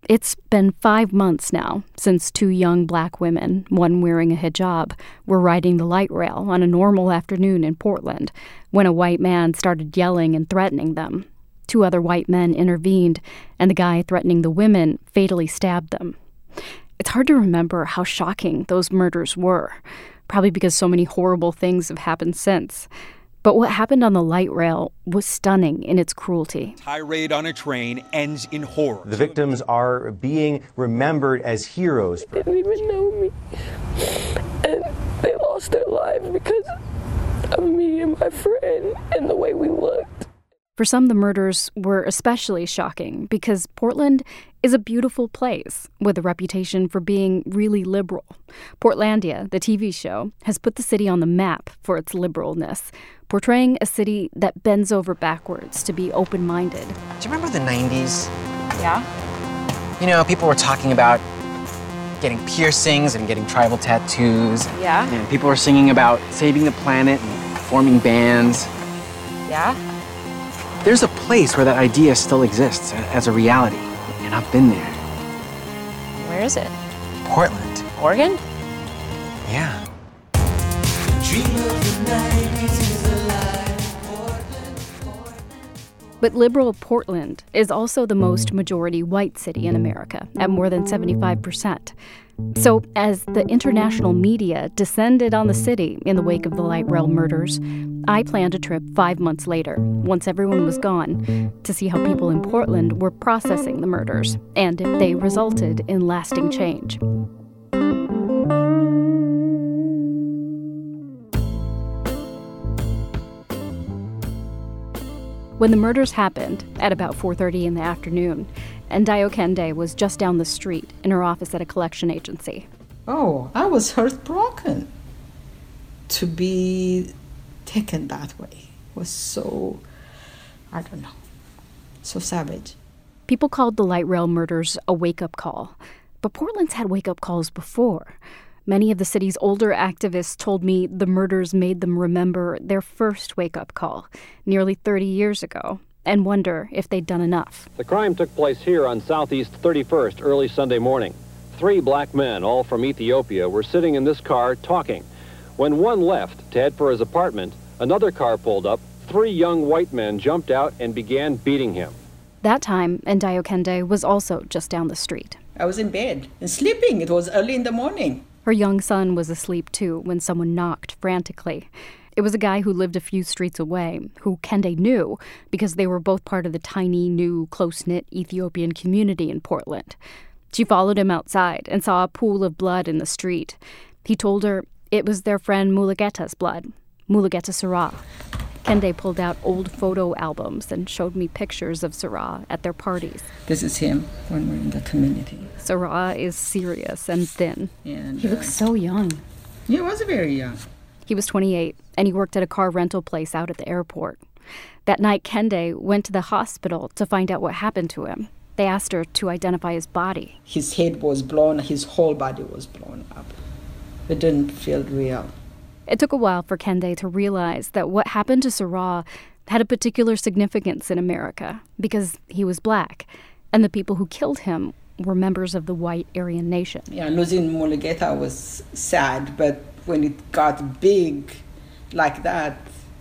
It's been 5 months now since 2 young black women, one wearing a hijab, were riding the light rail on a normal afternoon in Portland when a white man started yelling and threatening them. 2 other white men intervened, and the guy threatening the women fatally stabbed them. It's hard to remember how shocking those murders were, probably because so many horrible things have happened since. But what happened on the light rail was stunning in its cruelty. Tirade on a train ends in horror. The victims are being remembered as heroes. They didn't even know me. And they lost their lives because of me and my friend and the way we looked. For some, the murders were especially shocking because Portland is a beautiful place with a reputation for being really liberal. Portlandia, the TV show, has put the city on the map for its liberalness, portraying a city that bends over backwards to be open-minded. Do you remember the 90s? Yeah? You know, people were talking about getting piercings and getting tribal tattoos. Yeah? And people were singing about saving the planet and forming bands. Yeah? There's a place where that idea still exists as a reality, and I've been there. Where is it? Portland. Oregon? Yeah. But liberal Portland is also the most majority white city in America, at more than 75%. So as the international media descended on the city in the wake of the light rail murders, I planned a trip 5 months later, once everyone was gone, to see how people in Portland were processing the murders and if they resulted in lasting change. When the murders happened, at about 4:30 in the afternoon, Ndayo Kende was just down the street in her office at a collection agency. Oh, I was heartbroken to be taken that way. It was so, I don't know, so savage. People called the light rail murders a wake-up call, but Portland's had wake-up calls before. Many of the city's older activists told me the murders made them remember their first wake-up call nearly 30 years ago and wonder if they'd done enough. The crime took place here on Southeast 31st early Sunday morning. 3 black men, all from Ethiopia, were sitting in this car talking. When one left to head for his apartment, another car pulled up. 3 young white men jumped out and began beating him. That time, Ndayo Kende was also just down the street. I was in bed and sleeping. It was early in the morning. Her young son was asleep, too, when someone knocked frantically. It was a guy who lived a few streets away, who Kende knew because they were both part of the tiny, new, close-knit Ethiopian community in Portland. She followed him outside and saw a pool of blood in the street. He told her it was their friend Mulugeta's blood, Mulugeta Sarah. Kende pulled out old photo albums and showed me pictures of Sarah at their parties. This is him when we're in the community. Sarah is serious and thin. And he looks so young. He was very young. He was 28, and he worked at a car rental place out at the airport. That night, Kende went to the hospital to find out what happened to him. They asked her to identify his body. His head was blown, his whole body was blown up. It didn't feel real. It took a while for Kende to realize that what happened to Sarah had a particular significance in America because he was black, and the people who killed him were members of the white Aryan nation. Yeah, losing Mulugeta was sad, but when it got big like that,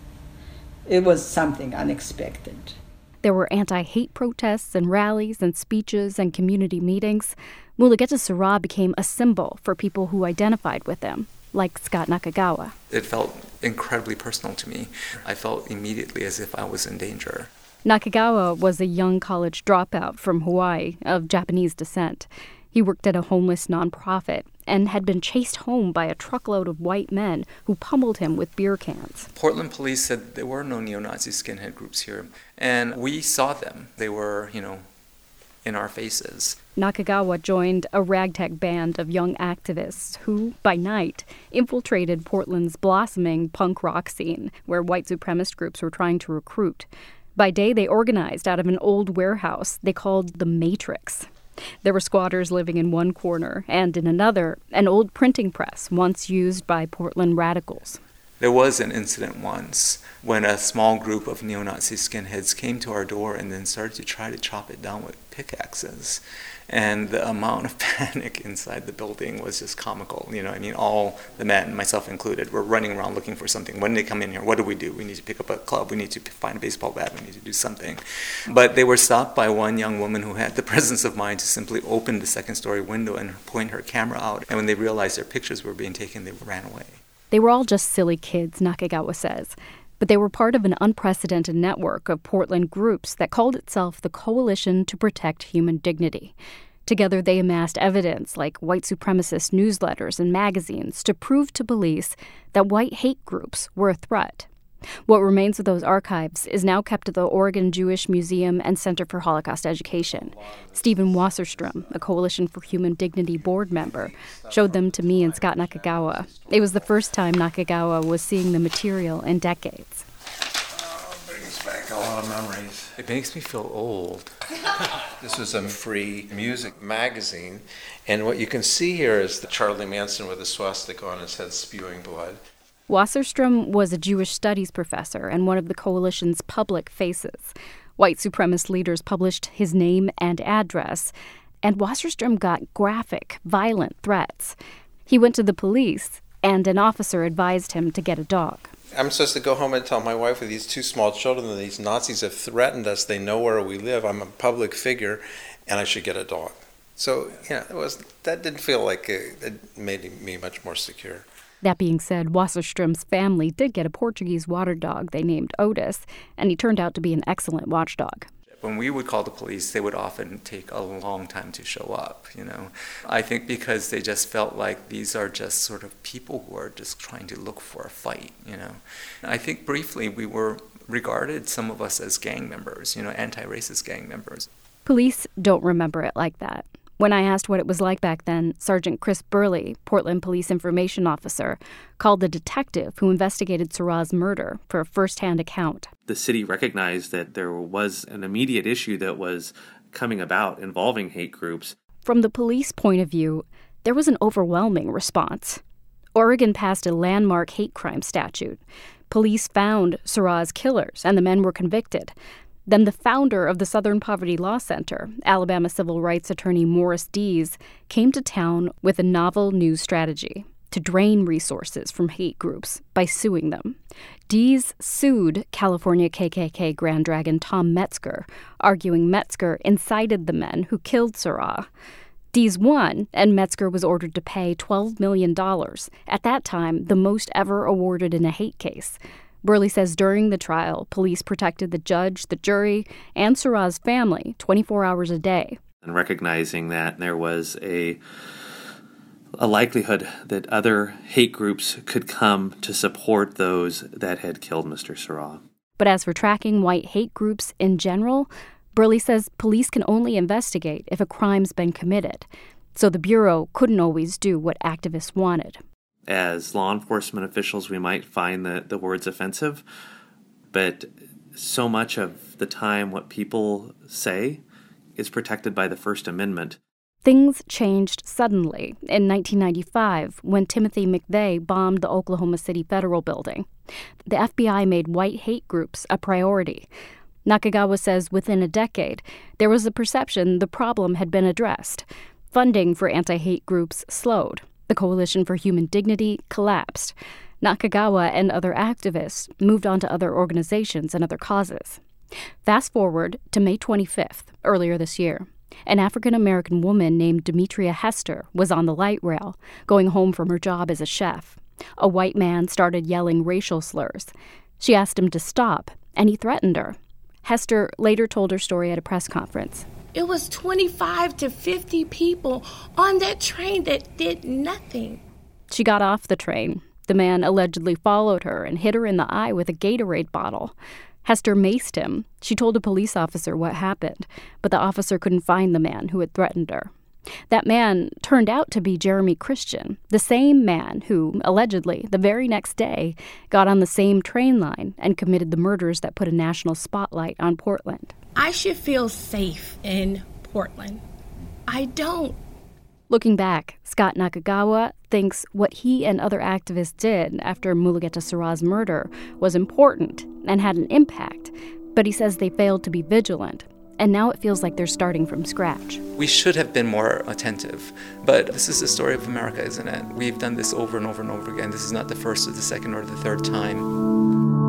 it was something unexpected. There were anti-hate protests and rallies and speeches and community meetings. Mulugeta Sarah became a symbol for people who identified with him, like Scott Nakagawa. It felt incredibly personal to me. I felt immediately as if I was in danger. Nakagawa was a young college dropout from Hawaii of Japanese descent. He worked at a homeless nonprofit and had been chased home by a truckload of white men who pummeled him with beer cans. Portland police said there were no neo-Nazi skinhead groups here, and we saw them. They were, in our faces. Nakagawa joined a ragtag band of young activists who, by night, infiltrated Portland's blossoming punk rock scene, where white supremacist groups were trying to recruit. By day, they organized out of an old warehouse they called the Matrix. There were squatters living in one corner, and in another, an old printing press once used by Portland radicals. There was an incident once when a small group of neo-Nazi skinheads came to our door and then started to try to chop it down with pickaxes. And the amount of panic inside the building was just comical. All the men, myself included, were running around looking for something. When they come in here, what do? We need to pick up a club. We need to find a baseball bat. We need to do something. But they were stopped by one young woman who had the presence of mind to simply open the second-story window and point her camera out. And when they realized their pictures were being taken, they ran away. They were all just silly kids, Nakagawa says. But they were part of an unprecedented network of Portland groups that called itself the Coalition to Protect Human Dignity. Together, they amassed evidence like white supremacist newsletters and magazines to prove to police that white hate groups were a threat. What remains of those archives is now kept at the Oregon Jewish Museum and Center for Holocaust Education. Stephen Wasserstrom, a Coalition for Human Dignity board member, showed them to me and Scott Nakagawa. It was the first time Nakagawa was seeing the material in decades. It brings back a lot of memories. It makes me feel old. This was a free music magazine, and what you can see here is the Charlie Manson with a swastika on his head spewing blood. Wasserstrom was a Jewish studies professor and one of the coalition's public faces. White supremacist leaders published his name and address, and Wasserstrom got graphic, violent threats. He went to the police, and an officer advised him to get a dog. I'm supposed to go home and tell my wife with these two small children that these Nazis have threatened us. They know where we live. I'm a public figure, and I should get a dog. So, that didn't feel like it made me much more secure. That being said, Wasserstrom's family did get a Portuguese water dog they named Otis, and he turned out to be an excellent watchdog. When we would call the police, they would often take a long time to show up, I think because they just felt like these are just sort of people who are just trying to look for a fight, I think briefly we were regarded, some of us, as gang members, anti-racist gang members. Police don't remember it like that. When I asked what it was like back then, Sergeant Chris Burley, Portland Police Information Officer, called the detective who investigated Sirah's murder for a first-hand account. The city recognized that there was an immediate issue that was coming about involving hate groups. From the police point of view, there was an overwhelming response. Oregon passed a landmark hate crime statute. Police found Sirah's killers, and the men were convicted. Then the founder of the Southern Poverty Law Center, Alabama civil rights attorney Morris Dees, came to town with a novel new strategy to drain resources from hate groups by suing them. Dees sued California KKK Grand Dragon Tom Metzger, arguing Metzger incited the men who killed Sirah. Dees won, and Metzger was ordered to pay $12 million, at that time the most ever awarded in a hate case. Burley says during the trial, police protected the judge, the jury, and Sirah's family 24 hours a day. And recognizing that there was a likelihood that other hate groups could come to support those that had killed Mr. Sirah. But as for tracking white hate groups in general, Burley says police can only investigate if a crime's been committed. So the Bureau couldn't always do what activists wanted. As law enforcement officials, we might find the words offensive, but so much of the time what people say is protected by the First Amendment. Things changed suddenly in 1995 when Timothy McVeigh bombed the Oklahoma City Federal Building. The FBI made white hate groups a priority. Nakagawa says within a decade, there was a perception the problem had been addressed. Funding for anti-hate groups slowed. The Coalition for Human Dignity collapsed. Nakagawa and other activists moved on to other organizations and other causes. Fast forward to May 25th, earlier this year. An African-American woman named Demetria Hester was on the light rail, going home from her job as a chef. A white man started yelling racial slurs. She asked him to stop, and he threatened her. Hester later told her story at a press conference. It was 25 to 50 people on that train that did nothing. She got off the train. The man allegedly followed her and hit her in the eye with a Gatorade bottle. Hester maced him. She told a police officer what happened, but the officer couldn't find the man who had threatened her. That man turned out to be Jeremy Christian, the same man who, allegedly, the very next day, got on the same train line and committed the murders that put a national spotlight on Portland. I should feel safe in Portland. I don't. Looking back, Scott Nakagawa thinks what he and other activists did after Mulugeta Sirah's murder was important and had an impact, but he says they failed to be vigilant. and now it feels like they're starting from scratch. We should have been more attentive, but this is the story of America, isn't it? We've done this over and over and over again. This is not the first or the second or the third time.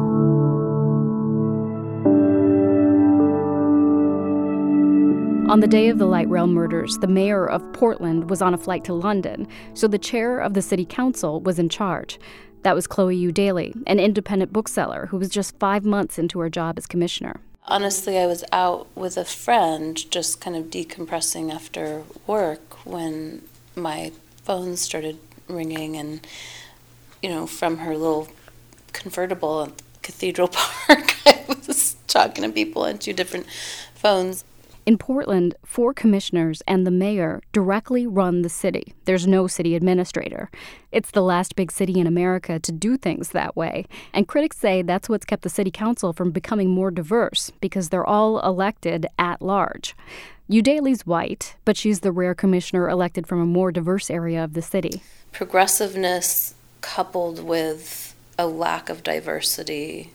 On the day of the light rail murders, the mayor of Portland was on a flight to London, so the chair of the city council was in charge. That was Chloe Eudaly, an independent bookseller who was just 5 months into her job as commissioner. Honestly, I was out with a friend just kind of decompressing after work when my phone started ringing and, from her little convertible at Cathedral Park, I was talking to people on 2 different phones. In Portland, 4 commissioners and the mayor directly run the city. There's no city administrator. It's the last big city in America to do things that way, and critics say that's what's kept the city council from becoming more diverse, because they're all elected at large. Eudaly's white, but she's the rare commissioner elected from a more diverse area of the city. Progressiveness coupled with a lack of diversity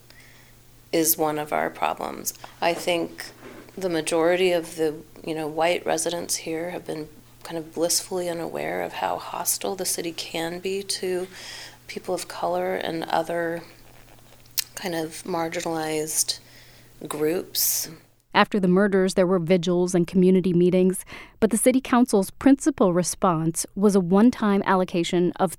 is one of our problems. I think the majority of the white residents here have been kind of blissfully unaware of how hostile the city can be to people of color and other kind of marginalized groups. After the murders, there were vigils and community meetings, but the city council's principal response was a one-time allocation of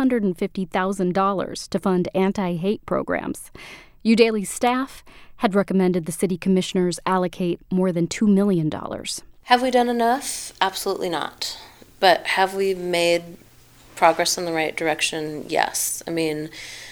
$350,000 to fund anti-hate programs. Eudaly's staff had recommended the city commissioners allocate more than $2 million. Have we done enough? Absolutely not. But have we made progress in the right direction? Yes. I mean,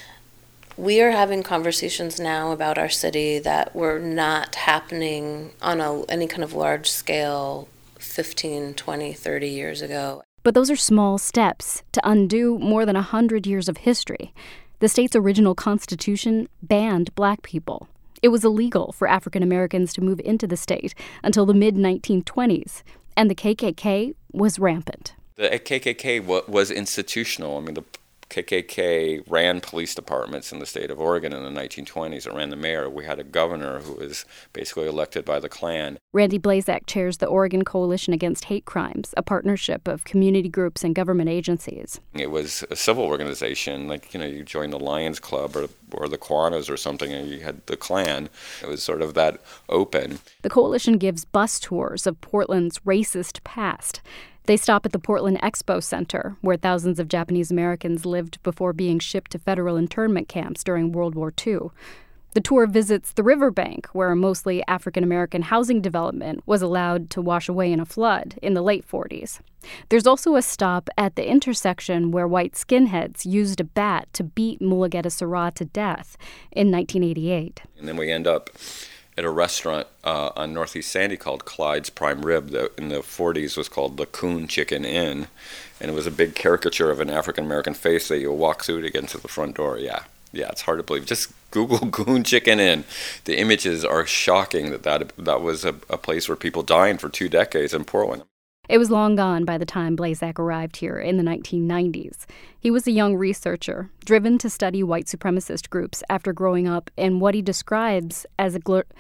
we are having conversations now about our city that were not happening on any kind of large scale 15, 20, 30 years ago. But those are small steps to undo more than 100 years of history. The state's original constitution banned black people. It was illegal for African Americans to move into the state until the mid-1920s, and the KKK was rampant. The KKK was institutional. I mean, the KKK ran police departments in the state of Oregon in the 1920s. It ran the mayor. We had a governor who was basically elected by the Klan. Randy Blazak chairs the Oregon Coalition Against Hate Crimes, a partnership of community groups and government agencies. It was a civil organization, like, you joined the Lions Club or the Kiwanis or something, and you had the Klan. It was sort of that open. The coalition gives bus tours of Portland's racist past. They stop at the Portland Expo Center, where thousands of Japanese Americans lived before being shipped to federal internment camps during World War II. The tour visits the riverbank, where a mostly African American housing development was allowed to wash away in a flood in the late 40s. There's also a stop at the intersection where white skinheads used a bat to beat Mulugeta Serra to death in 1988. And then we end up at a restaurant on Northeast Sandy called Clyde's Prime Rib that in the 40s was called the Coon Chicken Inn. And it was a big caricature of an African-American face that you walk through to get into the front door. Yeah, it's hard to believe. Just Google Coon Chicken Inn. The images are shocking that was a place where people dined for 2 decades in Portland. It was long gone by the time Blazak arrived here in the 1990s. He was a young researcher, driven to study white supremacist groups after growing up in what he describes as a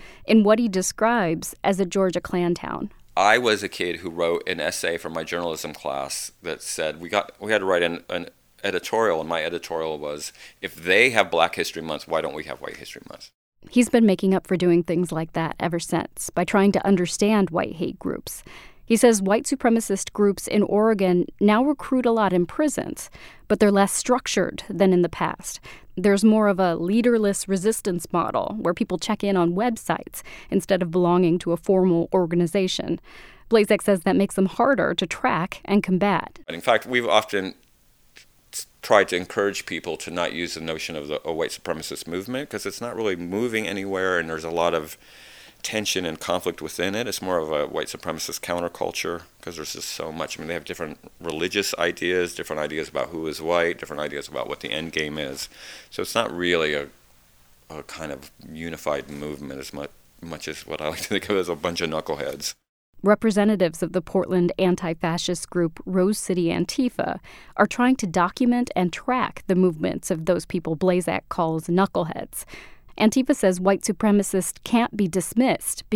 Georgia Klan town. I was a kid who wrote an essay for my journalism class that said we had to write an editorial, and my editorial was, if they have Black History Month, why don't we have White History Month? He's been making up for doing things like that ever since, by trying to understand white hate groups. He says white supremacist groups in Oregon now recruit a lot in prisons, but they're less structured than in the past. There's more of a leaderless resistance model where people check in on websites instead of belonging to a formal organization. Blazak says that makes them harder to track and combat. In fact, we've often tried to encourage people to not use the notion of a white supremacist movement because it's not really moving anywhere, and there's a lot of tension and conflict within it. It's more of a white supremacist counterculture because there's just so much. I mean, they have different religious ideas, different ideas about who is white, different ideas about what the end game is. So it's not really a kind of unified movement as much as what I like to think of as a bunch of knuckleheads. Representatives of the Portland anti-fascist group Rose City Antifa are trying to document and track the movements of those people Blazak calls knuckleheads. Antifa says white supremacists can't be dismissed because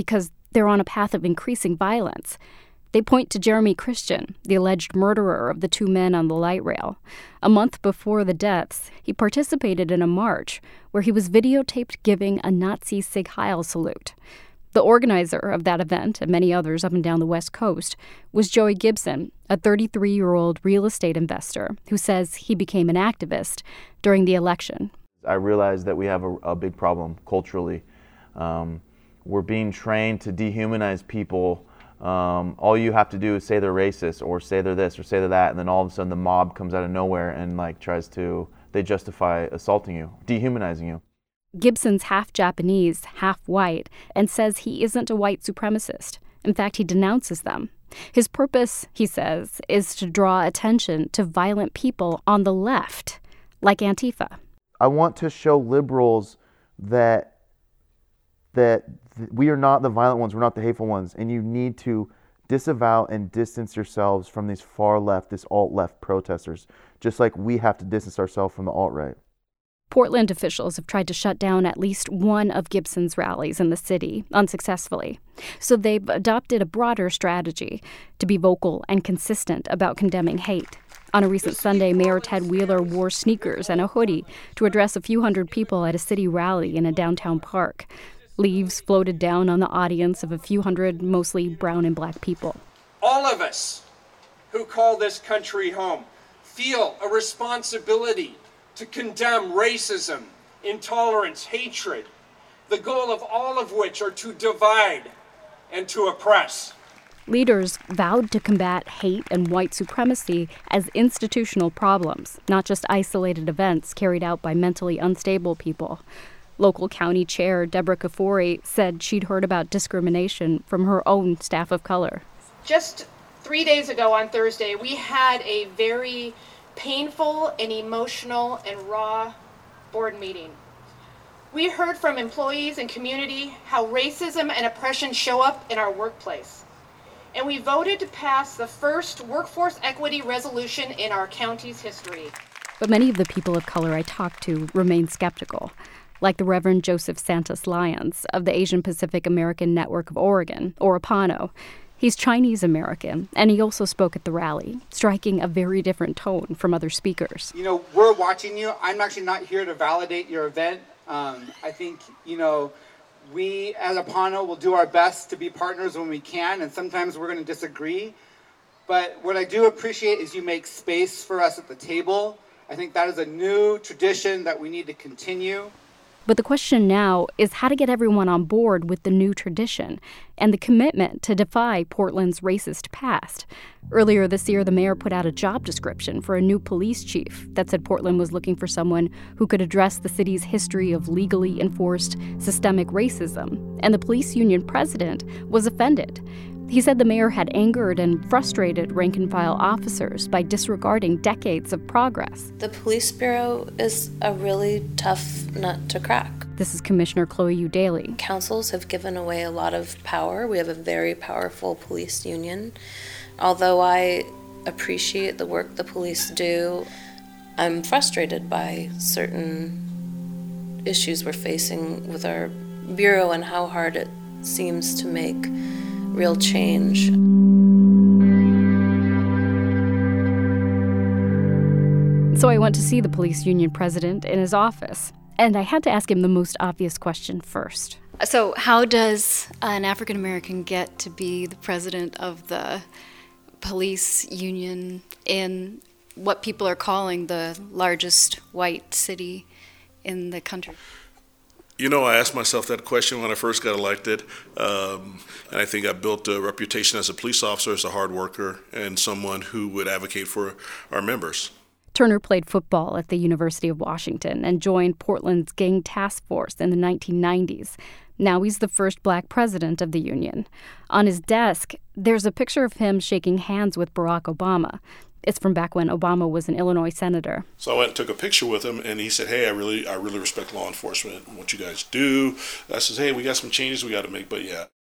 they're on a path of increasing violence. They point to Jeremy Christian, the alleged murderer of the 2 men on the light rail. A month before the deaths, he participated in a march where he was videotaped giving a Nazi Sieg Heil salute. The organizer of that event, and many others up and down the West Coast, was Joey Gibson, a 33-year-old real estate investor who says he became an activist during the election. I realized that we have a big problem culturally. We're being trained to dehumanize people. All you have to do is say they're racist or say they're this or say they're that, and then all of a sudden the mob comes out of nowhere and they justify assaulting you, dehumanizing you. Gibson's half Japanese, half white, and says he isn't a white supremacist. In fact, he denounces them. His purpose, he says, is to draw attention to violent people on the left, like Antifa. I want to show liberals that we are not the violent ones, we're not the hateful ones, and you need to disavow and distance yourselves from these far left, this alt-left protesters, just like we have to distance ourselves from the alt-right. Portland officials have tried to shut down at least one of Gibson's rallies in the city, unsuccessfully. So they've adopted a broader strategy to be vocal and consistent about condemning hate. On a recent Sunday, Mayor Ted Wheeler wore sneakers and a hoodie to address a few hundred people at a city rally in a downtown park. Leaves floated down on the audience of a few hundred, mostly brown and black people. All of us who call this country home feel a responsibility to condemn racism, intolerance, hatred, the goal of all of which are to divide and to oppress. Leaders vowed to combat hate and white supremacy as institutional problems, not just isolated events carried out by mentally unstable people. Local county chair Deborah Kafoury said she'd heard about discrimination from her own staff of color. Just 3 days ago on Thursday, we had a very painful and emotional and raw board meeting. We heard from employees and community how racism and oppression show up in our workplace. And we voted to pass the first workforce equity resolution in our county's history. But many of the people of color I talked to remain skeptical, like the Reverend Joseph Santos Lyons of the Asian Pacific American Network of Oregon, or APANO. He's Chinese American, and he also spoke at the rally, striking a very different tone from other speakers. We're watching you. I'm actually not here to validate your event. I think, we as APANO will do our best to be partners when we can, and sometimes we're going to disagree. But what I do appreciate is you make space for us at the table. I think that is a new tradition that we need to continue. But the question now is how to get everyone on board with the new tradition and the commitment to defy Portland's racist past. Earlier this year, the mayor put out a job description for a new police chief that said Portland was looking for someone who could address the city's history of legally enforced systemic racism. And the police union president was offended. He said the mayor had angered and frustrated rank-and-file officers by disregarding decades of progress. The police bureau is a really tough nut to crack. This is Commissioner Chloe Eudaly. Councils have given away a lot of power. We have a very powerful police union. Although I appreciate the work the police do, I'm frustrated by certain issues we're facing with our bureau and how hard it seems to make real change. So I went to see the police union president in his office, and I had to ask him the most obvious question first. So how does an African American get to be the president of the police union in what people are calling the largest white city in the country? I asked myself that question when I first got elected, and I think I built a reputation as a police officer, as a hard worker, and someone who would advocate for our members. Turner played football at the University of Washington and joined Portland's gang task force in the 1990s. Now he's the first black president of the union. On his desk, there's a picture of him shaking hands with Barack Obama. It's from back when Obama was an Illinois senator. So I went and took a picture with him, and he said, "Hey, I really respect law enforcement and what you guys do." I said, "Hey, we got some changes we got to make, but yeah."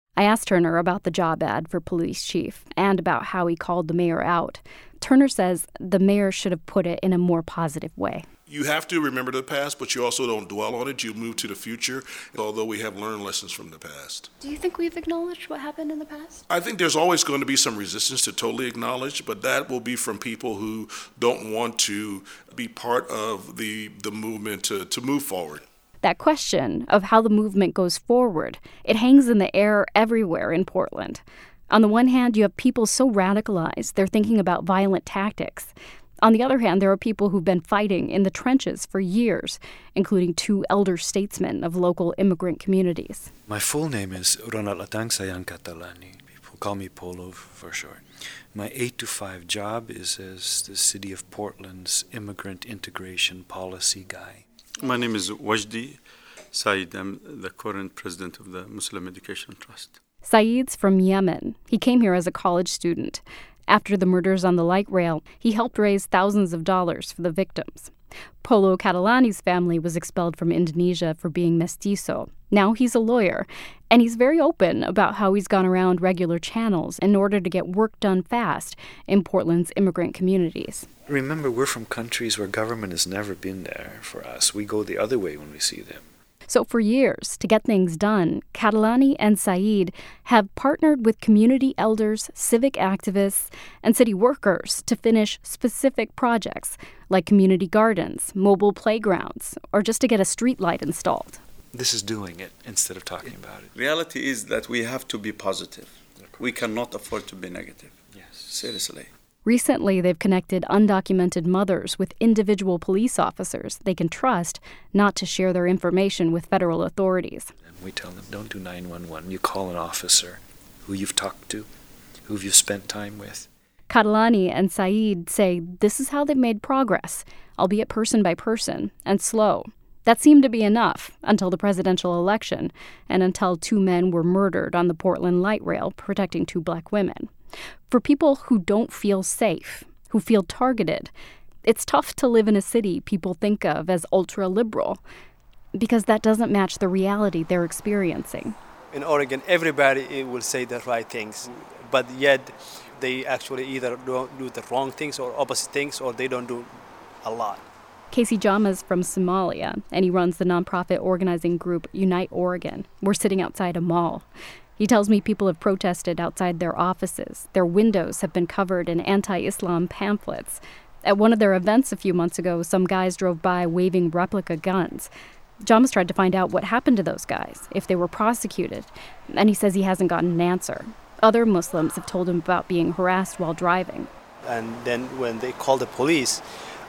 I asked Turner about the job ad for police chief and about how he called the mayor out. Turner says the mayor should have put it in a more positive way. You have to remember the past, but you also don't dwell on it. You move to the future, although we have learned lessons from the past. Do you think we've acknowledged what happened in the past? I think there's always going to be some resistance to totally acknowledge, but that will be from people who don't want to be part of the movement to move forward. That question of how the movement goes forward, it hangs in the air everywhere in Portland. On the one hand, you have people so radicalized, they're thinking about violent tactics. On the other hand, there are people who've been fighting in the trenches for years, including 2 elder statesmen of local immigrant communities. My full name is Ronald Atang Sayang Catalani. People call me Polo for short. My 8 to 5 job is as the City of Portland's immigrant integration policy guy. My name is Wajdi Saeed. I'm the current president of the Muslim Education Trust. Saeed's from Yemen. He came here as a college student. After the murders on the light rail, he helped raise thousands of dollars for the victims. Polo Catalani's family was expelled from Indonesia for being mestizo. Now he's a lawyer, and he's very open about how he's gone around regular channels in order to get work done fast in Portland's immigrant communities. Remember, we're from countries where government has never been there for us. We go the other way when we see them. So for years, to get things done, Catalani and Saeed have partnered with community elders, civic activists, and city workers to finish specific projects like community gardens, mobile playgrounds, or just to get a streetlight installed. This is doing it instead of talking about it. Reality is that we have to be positive. We cannot afford to be negative. Yes. Seriously. Recently, they've connected undocumented mothers with individual police officers they can trust not to share their information with federal authorities. And we tell them, don't do 911. You call an officer who you've talked to, who you've spent time with. Catalani and Saeed say this is how they've made progress, albeit person by person, and slow. That seemed to be enough until the presidential election and until 2 men were murdered on the Portland light rail protecting 2 black women. For people who don't feel safe, who feel targeted, it's tough to live in a city people think of as ultra-liberal because that doesn't match the reality they're experiencing. In Oregon, everybody will say the right things, but yet they actually either don't do the wrong things or opposite things, or they don't do a lot. Casey Jama's from Somalia, and he runs the nonprofit organizing group Unite Oregon. We're sitting outside a mall. He tells me people have protested outside their offices. Their windows have been covered in anti-Islam pamphlets. At one of their events a few months ago, some guys drove by waving replica guns. Jama's tried to find out what happened to those guys, if they were prosecuted, and he says he hasn't gotten an answer. Other Muslims have told him about being harassed while driving. And then when they called the police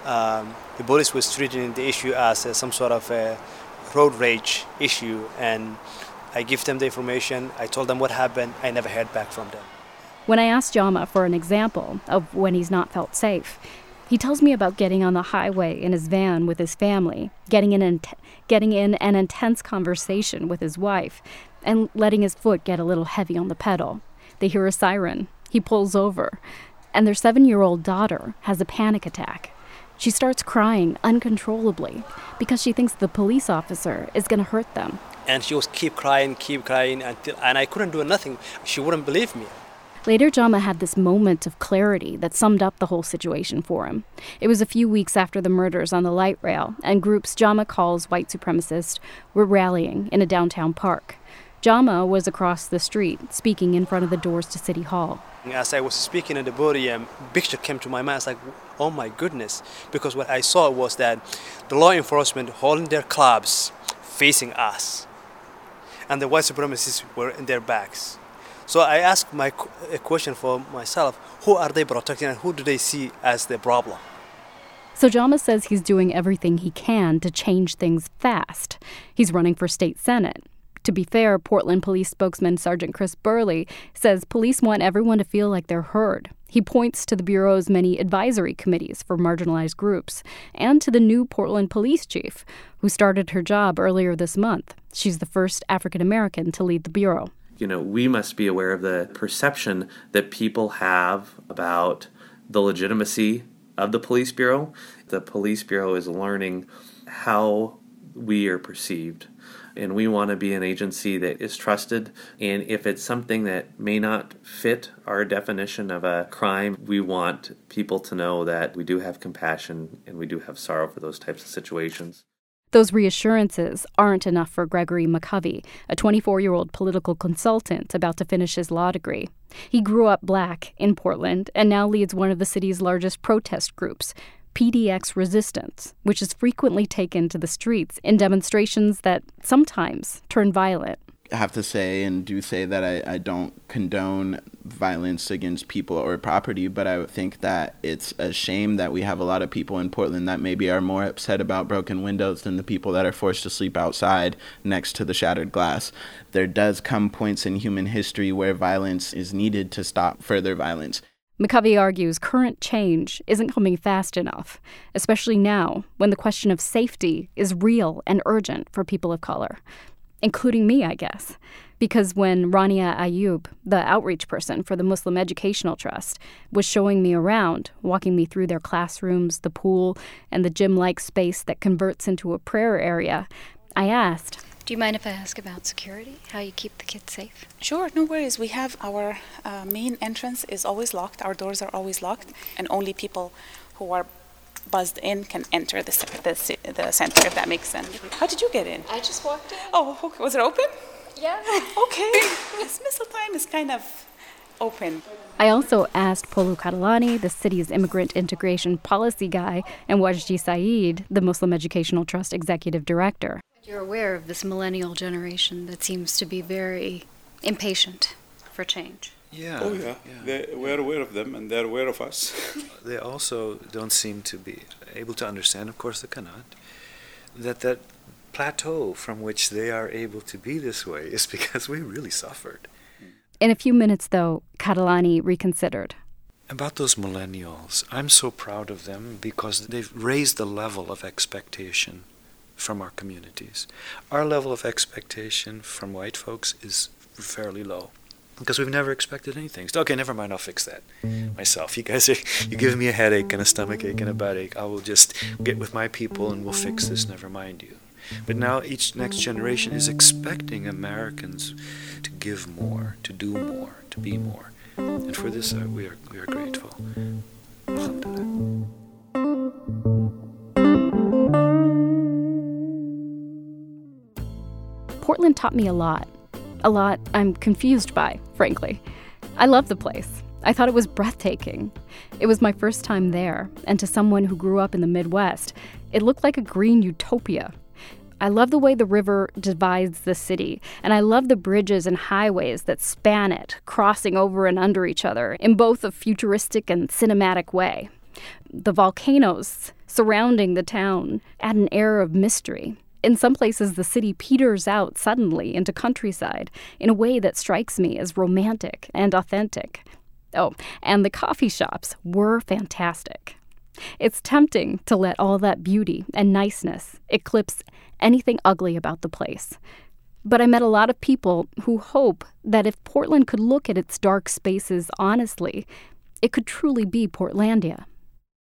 was treating the issue as some sort of a road rage issue, and I give them the information. I told them what happened. I never heard back from them. When I asked Jama for an example of when he's not felt safe, he tells me about getting on the highway in his van with his family, getting in an intense conversation with his wife, and letting his foot get a little heavy on the pedal. They hear a siren. He pulls over, and their 7-year-old daughter has a panic attack. She starts crying uncontrollably because she thinks the police officer is going to hurt them. And she was keep crying, and I couldn't do nothing. She wouldn't believe me. Later, Jama had this moment of clarity that summed up the whole situation for him. It was a few weeks after the murders on the light rail, and groups Jama calls white supremacists were rallying in a downtown park. Jama was across the street, speaking in front of the doors to City Hall. As I was speaking at the podium, picture came to my mind. I was like, oh my goodness, because what I saw was that the law enforcement holding their clubs facing us, and the white supremacists were in their backs. So I asked a question for myself, who are they protecting and who do they see as the problem? So Jama says he's doing everything he can to change things fast. He's running for state senate. To be fair, Portland Police spokesman Sergeant Chris Burley says police want everyone to feel like they're heard. He points to the Bureau's many advisory committees for marginalized groups and to the new Portland police chief, who started her job earlier this month. She's the first African American to lead the Bureau. We must be aware of the perception that people have about the legitimacy of the police bureau. The police bureau is learning how we are perceived. And we want to be an agency that is trusted. And if it's something that may not fit our definition of a crime, we want people to know that we do have compassion and we do have sorrow for those types of situations. Those reassurances aren't enough for Gregory McCovey, a 24-year-old political consultant about to finish his law degree. He grew up Black in Portland and now leads one of the city's largest protest groups, PDX Resistance, which is frequently taken to the streets in demonstrations that sometimes turn violent. I have to say and do say that I don't condone violence against people or property, but I think that it's a shame that we have a lot of people in Portland that maybe are more upset about broken windows than the people that are forced to sleep outside next to the shattered glass. There does come points in human history where violence is needed to stop further violence. McCovey argues current change isn't coming fast enough, especially now when the question of safety is real and urgent for people of color. Including me, I guess. Because when Rania Ayub, the outreach person for the Muslim Educational Trust, was showing me around, walking me through their classrooms, the pool, and the gym-like space that converts into a prayer area, I asked, Do you mind if I ask about security? How you keep the kids safe? Sure, no worries. We have our main entrance is always locked. Our doors are always locked, and only people who are buzzed in can enter the center, if that makes sense. How did you get in? I just walked in. Oh, okay. Was it open? Yeah. Okay. Dismissal time is kind of open. I also asked Polu Catalani, the city's immigrant integration policy guy, and Wajdi Saeed, the Muslim Educational Trust executive director. You're aware of this millennial generation that seems to be very impatient for change. Yeah. Oh, yeah. We're aware of them, and they're aware of us. They also don't seem to be able to understand, of course they cannot, that plateau from which they are able to be this way is because we really suffered. In a few minutes, though, Catalani reconsidered. About those millennials, I'm so proud of them because they've raised the level of expectation from our communities. Our level of expectation from white folks is fairly low. Because we've never expected anything. So, okay, never mind, I'll fix that myself. You guys, you give me a headache and a stomach ache and a backache. I will just get with my people and we'll fix this, never mind you. But now each next generation is expecting Americans to give more, to do more, to be more. And for this, we are grateful. Alhamdulillah. Portland taught me a lot. A lot I'm confused by, frankly. I love the place. I thought it was breathtaking. It was my first time there, and to someone who grew up in the Midwest, it looked like a green utopia. I love the way the river divides the city, and I love the bridges and highways that span it, crossing over and under each other in both a futuristic and cinematic way. The volcanoes surrounding the town add an air of mystery. In some places, the city peters out suddenly into countryside in a way that strikes me as romantic and authentic. Oh, and the coffee shops were fantastic. It's tempting to let all that beauty and niceness eclipse anything ugly about the place. But I met a lot of people who hope that if Portland could look at its dark spaces honestly, it could truly be Portlandia.